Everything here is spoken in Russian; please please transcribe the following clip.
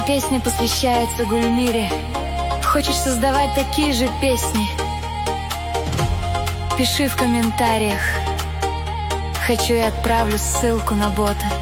Песня посвящается Гульмире. Хочешь создавать такие же песни? Пиши в комментариях. Хочу и отправлю ссылку на бота.